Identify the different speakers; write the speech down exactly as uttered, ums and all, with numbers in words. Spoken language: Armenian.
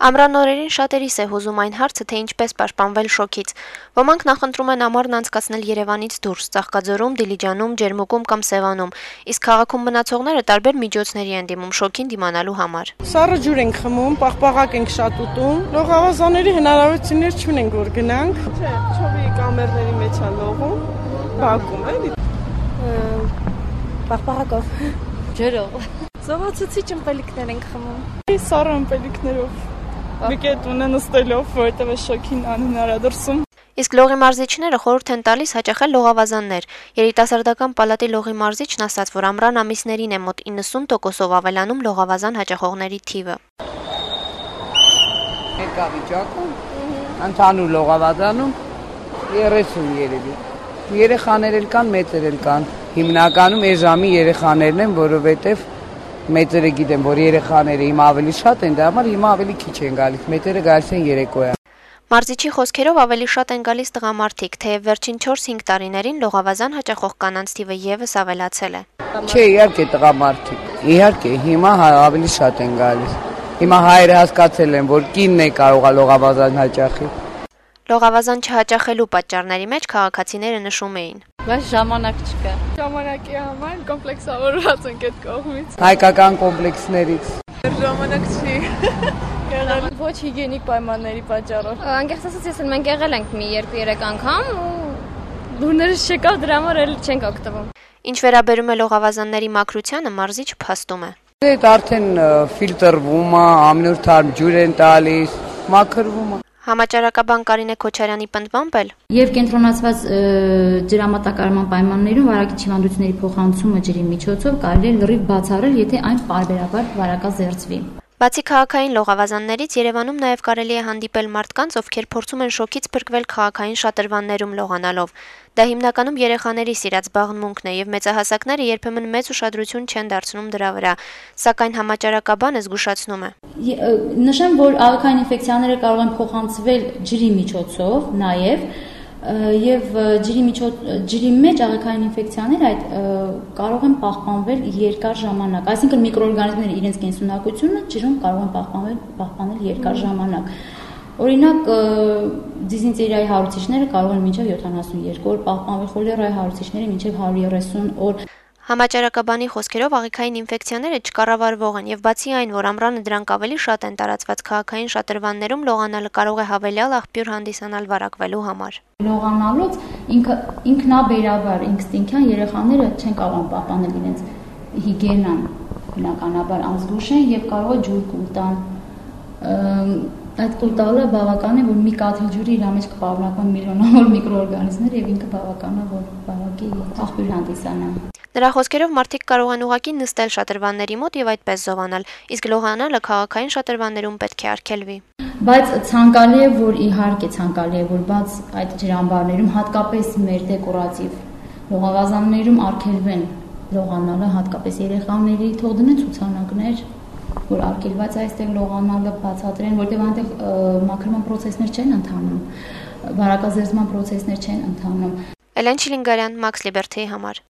Speaker 1: Ամռան օրերին շատերիս է հուզում այն հարցը, թե ինչպես պաշտպանվել շոկից։ Ոմանք նախընտրում են ամառն անցկացնել Երևանից դուրս, Ծաղկաձորում, Դիլիջանում, Ջերմուկում կամ Սևանում, իսկ քաղաքում մնացողները տարբեր միջոցների են դիմում շոկին դիմանալու համար։
Speaker 2: Սառը ջուր ենք խմում, պաղպաղակ ենք շատ ուտում, լողավազանների հնարավորություններ չունենք, որ գնանք։ Չէ, չովի կամերների մեջ է լողում, բակում էլի։
Speaker 3: Պաղպաղակով, ջրով։
Speaker 4: Զովացուցիչ ըմպելիքներ ենք խմում։
Speaker 2: Սառը ըմպելիքներով։ Մի կետ ունեն նստելով, որտեղ է շոկին անհնարադրսում։
Speaker 1: Իսկ լողի մարզիչները խորհուրդ են տալիս հաճախել լողավազաններ։ Երիտասարդական պալատի լողի մարզիչն ասաց, որ ամռան ամիսներին է մոտ իննսուն տոկոսով ավելանում լողավազան հաճախողների թիվը։
Speaker 5: Ներկայվիճակում ընդհանուր լողավազանում երեսուն երևի։ Երեխաներ էլ կան, մեծեր էլ կան։ Հիմնականում այս ժամի երեխաներն են, որովհետև մեծերը գիտեմ, որ երեխաները հիմա ավելի շատ են, դա համար հիմա ավելի քիչ են գալիս, մեծերը գալիս են երեկոյան։
Speaker 1: Մարզիչի խոսքերով ավելի շատ են գալիս տղամարդիկ, թեև վերջին չորս-հինգ տարիներին լողավազան հաճախող կանանց թիվը եւս ավելացել է։
Speaker 5: Չէ, իհարկե տղամարդիկ, իհարկե հիմա ավելի շատ են գալիս։ Հիմա հայերը հասկացել են, որ կինն է կարող է լողավազան հաճախի։
Speaker 1: Լողավազան չհաճախելու պատճառների մեջ քաղաքացիները նշում էին.
Speaker 4: Բայց ժամանակ չկա։
Speaker 2: Ժամանակի համար կոմպլեքսավորված ենք այդ կողմից։
Speaker 5: Հայկական կոմպլեքսներից։
Speaker 2: Ժամանակ չի։
Speaker 4: Եղել ոչ հիգիենիկ պայմանների պատճառով։
Speaker 6: Անկեղծ ասած, ես էլ մենք եղել ենք մի երկու երեք անգամ ու դուրներս չեկավ, դրա համար էլ չենք օգտվում։
Speaker 1: Ինչ վերաբերում է լողավազանների մաքրությանը, մարզիչը փաստում է.
Speaker 5: Այդ արդեն ֆիլտրվում է, ամենուր թարմ ջուր են տալիս, մաքրվում է։
Speaker 1: Համաճարակաբան Կարինե Քոչարյանի պնդմամբ էլ
Speaker 3: Եվ կենտրոնացված ջրամատակարարման պայմաններում վարակիչ հիվանդությունների փոխանցումը ջրի միջոցով կարելի է լրիվ բացառել, եթե այն պարբերաբար վարակազերծվի։
Speaker 1: Բացի քաղաքային լողավազաններից Երևանում նաև կարելի է հանդիպել մարդկանց, ովքեր փորձում են շոկից փրկվել քաղաքային շատրվաններում լողանալով։ Դա հիմնականում երեխաների սիրած զբաղմունքն է, եւ մեծահասակները երբեմն մեծ ուշադրություն չեն դարձնում դրա վրա, սակայն համաճարակաբանը զգուշացնում է.
Speaker 3: Նշեմ, որ աղքային ինֆեկցիաները կարող են փոխանցվել ջրի միջոցով նաև եւ ջրի միջոց ջրի մեջ աղքային ինֆեկցիաները այդ կարող են պահպանվել երկար ժամանակ, այսինքն միկրոօրգանիզմները իրենց կենսունակությունը ջրում կարող են պահպանվել պահպանել երկար ժամանակ։ Օրինակ դիզենտերիայի հարուցիչները կարող են մինչև յոթանասունյոթ օր պահպանվել, խոլերայի հարուցիչները մինչև հարյուր երեսուն օր։
Speaker 1: Համաճարակաբանի խոսքերով աղիքային ինֆեկցիաները չկառավարվող են եւ բացի այն, որ ամռանը դրանք ավելի շատ են տարածված քաղաքային շատրվաններում, լողանալը կարող է հավելյալ աղբյուր հանդիսանալ վարակվելու համար։
Speaker 3: Լողանալուց ինքը ինքնաբերաբար ինստինկտյան երեխաները չեն կարող պահպանել իրենց հիգիենան, բնականաբար անզգուշ են եւ կարող է ջուր կուլ տան։ Այդ կուլտալը բավական է, որ մի կաթիլ ջուրի իր մեջ կպարունակվեն միլիոնավոր միկրոօրգանիզմներ եւ ինքը բավական է, որ վարակի աղբյուր հանդիսանա։
Speaker 1: Նրա խոսքերով մարդիկ կարող են ուղղակի նստել շատրվանների մոտ եւ այդպես զովանալ, իսկ լողանալը քաղաքային շատրվաններում պետք է արգելվի։
Speaker 3: Բայց ցանկալի է, որ իհարկե ցանկալի է, որ բաց այդ ջրամբարներում, հատկապես մեր դեկորատիվ լողավազաններում արգելվեն լողանալը, հատկապես երեխաների, թող դնեն ցուցանակներ, որ արգելված է այստեղ լողանալը, բացատրեն, որտեղ այնտեղ մաքրման process-ներ չեն ընթանում, վարակազերծման process-ներ չեն ընթանում։
Speaker 1: Էլեն Չիլինգարյան, Մաքս Լիբերթիի համար։